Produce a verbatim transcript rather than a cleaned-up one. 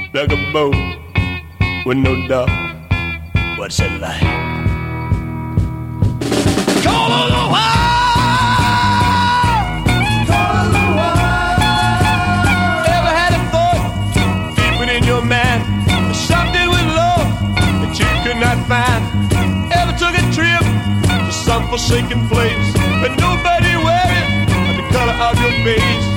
like a boat with no dock. What's it like? Call on the wild, call on the wild. Ever had a thought deep within your mind, something with love that you could not find? Ever took a trip to some forsaken place, but nobody worried about the color of your face?